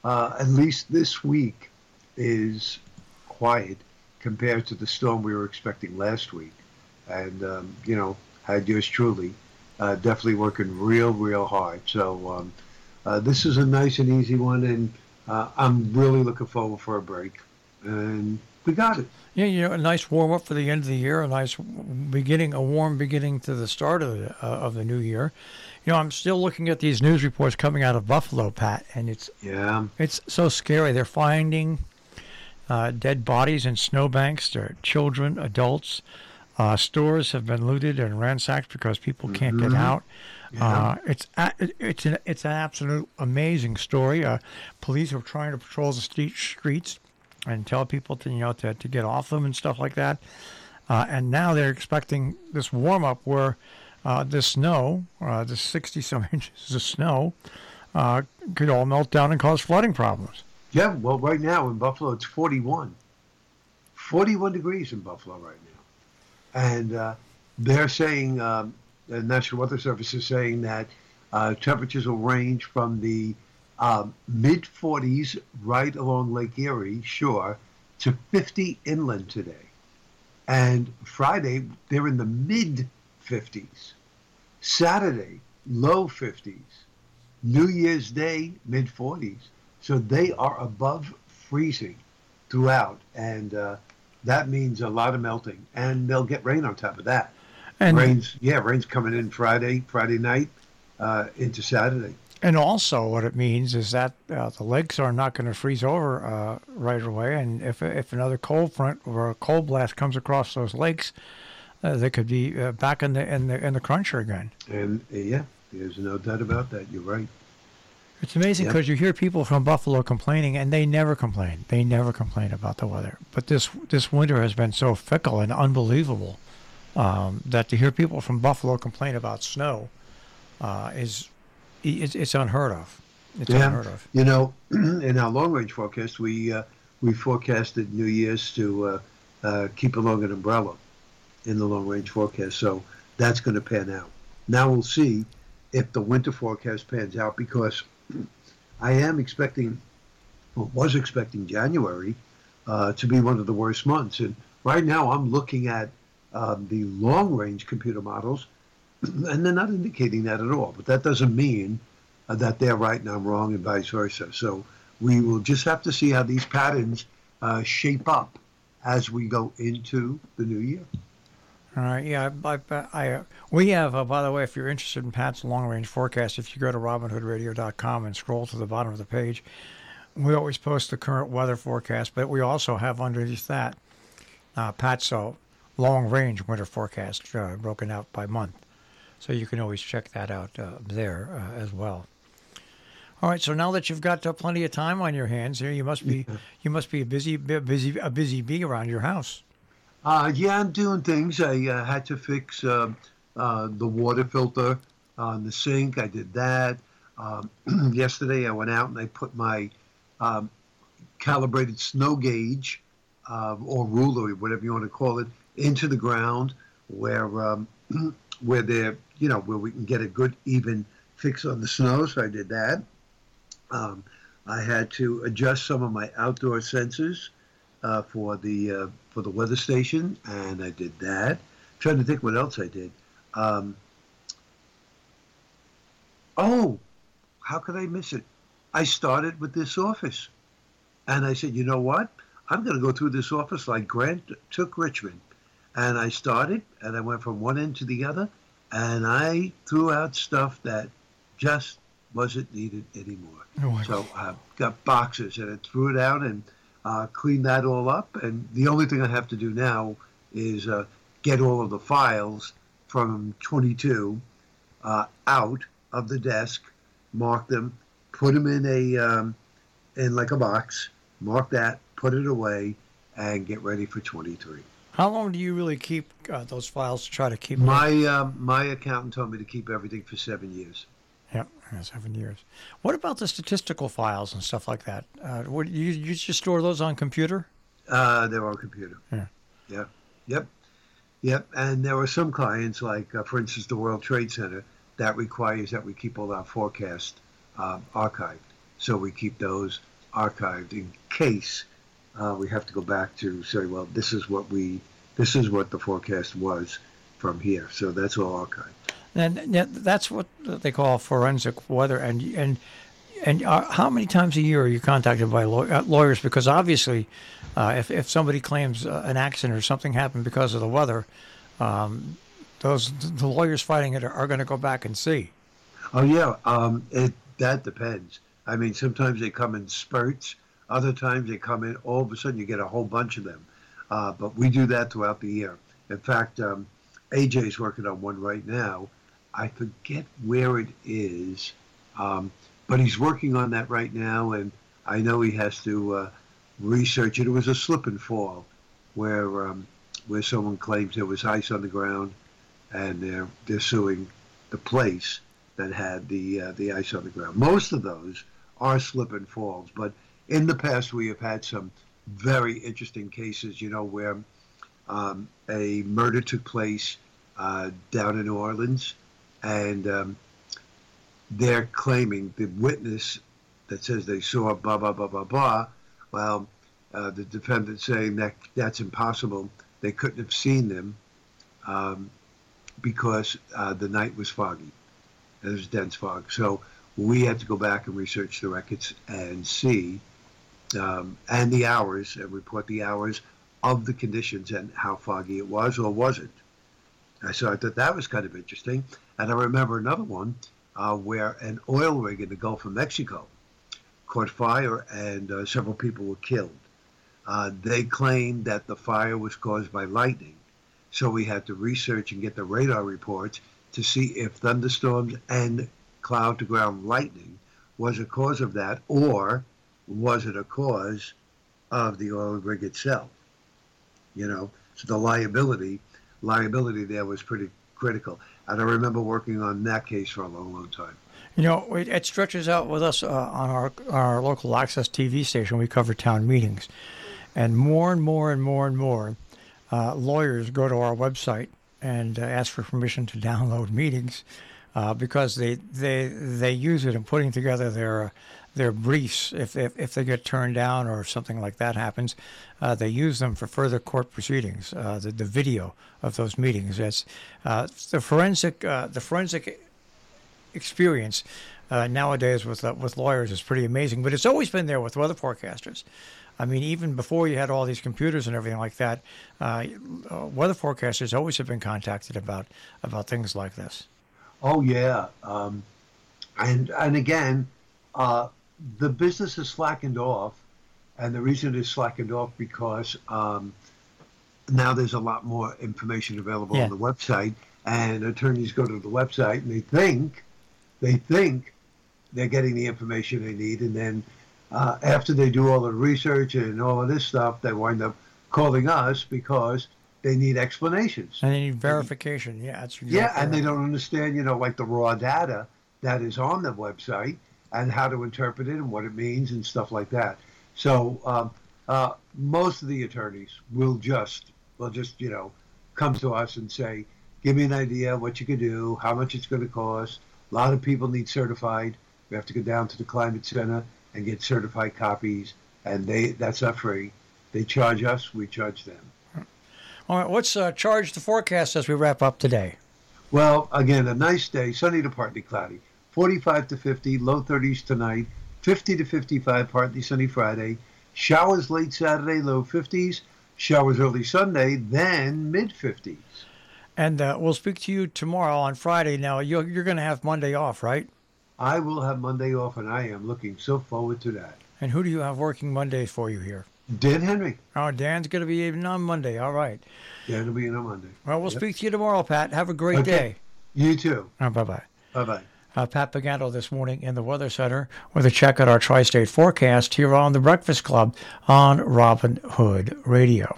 At least this week is quiet compared to the storm we were expecting last week. And, had yours truly definitely working real hard. So this is a nice and easy one, and I'm really looking forward for a break. And we got it. Yeah, a nice warm up for the end of the year, a nice beginning, a warm beginning to the start of the new year. I'm still looking at these news reports coming out of Buffalo, Pat, and Yeah. it's so scary. They're finding dead bodies in snowbanks. They're children, adults. Stores have been looted and ransacked because people can't get Hmm. out. Yeah. It's an absolute amazing story. Police are trying to patrol the streets and tell people to get off them and stuff like that. And now they're expecting this warm up where this snow, the 60 some inches of snow, could all melt down and cause flooding problems. Yeah. Well, right now in Buffalo, it's 41. 41 degrees in Buffalo right now. And they're saying, the National Weather Service is saying that temperatures will range from the mid 40s right along Lake Erie shore to 50 inland today. And Friday, they're in the mid 50s. Saturday, low 50s. New Year's Day, mid 40s. So they are above freezing throughout. And that means a lot of melting. And they'll get rain on top of that. And Rain's coming in Friday night into Saturday. And also, what it means is that the lakes are not going to freeze over right away. And if another cold front or a cold blast comes across those lakes, they could be back in the cruncher again. And yeah, there's no doubt about that. You're right. It's amazing Yep. because you hear people from Buffalo complaining, and they never complain. They never complain about the weather. But this winter has been so fickle and unbelievable that to hear people from Buffalo complain about snow is it's unheard of. It's unheard of. In our long range forecast, we forecasted New Year's to keep along an umbrella in the long range forecast. So that's going to pan out. Now we'll see if the winter forecast pans out because I am expecting, or was expecting January to be one of the worst months. And right now I'm looking at the long range computer models, and they're not indicating that at all. But that doesn't mean that they're right and I'm wrong and vice versa. So we will just have to see how these patterns shape up as we go into the new year. All right, yeah, we have, by the way, if you're interested in Pat's long-range forecast, if you go to robinhoodradio.com and scroll to the bottom of the page, we always post the current weather forecast, but we also have underneath that Pat's long-range winter forecast broken out by month. So you can always check that out there as well. All right, so now that you've got plenty of time on your hands here, you must be a busy bee around your house. Yeah, I'm doing things. I had to fix the water filter on the sink. I did that. Yesterday, I went out and I put my calibrated snow gauge or ruler, whatever you want to call it, into the ground where where we can get a good even fix on the snow. So I did that. I had to adjust some of my outdoor sensors for the weather station, and I did that. Trying to think what else I did. Oh, how could I miss it? I started with this office, and I said, you know what? I'm going to go through this office like Grant took Richmond, and I started, and I went from one end to the other, and I threw out stuff that just wasn't needed anymore. Oh, So I got boxes, and I threw it out and clean that all up. And the only thing I have to do now is get all of the files from 22 out of the desk, mark them, put them in like a box, mark that, put it away, and get ready for 23. How long do you really keep those files to try to keep them? My accountant told me to keep everything for 7 years. Yep, 7 years. What about the statistical files and stuff like that? You just store those on computer? They're on computer. Yeah. Yeah. Yep. And there are some clients, like, for instance, the World Trade Center, that requires that we keep all our forecast archived. So we keep those archived in case we have to go back to say, well, this is what the forecast was from here. So that's all archived. And that's what they call forensic weather. And how many times a year are you contacted by lawyers? Because obviously, if somebody claims an accident or something happened because of the weather, the lawyers fighting it are going to go back and see. Oh yeah, that depends. I mean, sometimes they come in spurts. Other times they come in, all of a sudden you get a whole bunch of them. But we do that throughout the year. In fact, AJ's working on one right now. I forget where it is, but he's working on that right now, and I know he has to research it. It was a slip and fall where someone claims there was ice on the ground, and they're suing the place that had the ice on the ground. Most of those are slip and falls, but in the past we have had some very interesting cases, where a murder took place down in New Orleans, and they're claiming, the witness that says they saw blah, blah, blah, blah, blah, well, the defendant saying that's impossible. They couldn't have seen them because the night was foggy. There was dense fog. So we had to go back and research the records and see, and the hours, and report the hours of the conditions and how foggy it was or wasn't. So I thought that was kind of interesting. And I remember another one where an oil rig in the Gulf of Mexico caught fire and several people were killed. They claimed that the fire was caused by lightning. So we had to research and get the radar reports to see if thunderstorms and cloud-to-ground lightning was a cause of that, or was it a cause of the oil rig itself? So the liability there was pretty critical. And I remember working on that case for a long, long time. It stretches out with us on our local access TV station. We cover town meetings. And more and more and more and more lawyers go to our website and ask for permission to download meetings because they use it in putting together their briefs. If they get turned down or if something like that happens, they use them for further court proceedings. The video of those meetings. That's the forensic experience nowadays with lawyers is pretty amazing. But it's always been there with weather forecasters. I mean, even before you had all these computers and everything like that, weather forecasters always have been contacted about things like this. Oh yeah, and again, the business has slackened off, and the reason it's slackened off because now there's a lot more information available on the website, and attorneys go to the website and they think they're getting the information they need, and then after they do all the research and all of this stuff, they wind up calling us because they need explanations. And they need verification. Yeah, that's exactly and right. they don't understand, like the raw data that is on the website and how to interpret it and what it means and stuff like that. So most of the attorneys will just come to us and say, give me an idea of what you can do, how much it's going to cost. A lot of people need certified. We have to go down to the Climate Center and get certified copies, and that's not free. They charge us, we charge them. All right, what's charge the forecast as we wrap up today? Well, again, a nice day, sunny to partly cloudy. 45 to 50, low 30s tonight, 50 to 55, partly sunny Friday. Showers late Saturday, low 50s. Showers early Sunday, then mid-50s. And we'll speak to you tomorrow on Friday. Now, you're going to have Monday off, right? I will have Monday off, and I am looking so forward to that. And who do you have working Monday for you here? Dan Henry. Oh, Dan's going to be in on Monday. All right. Dan will be in on Monday. Well, we'll speak to you tomorrow, Pat. Have a great day. You too. Bye-bye. Bye-bye. Pat Pagano this morning in the Weather Center with a check at our tri-state forecast here on the Breakfast Club on Robin Hood Radio.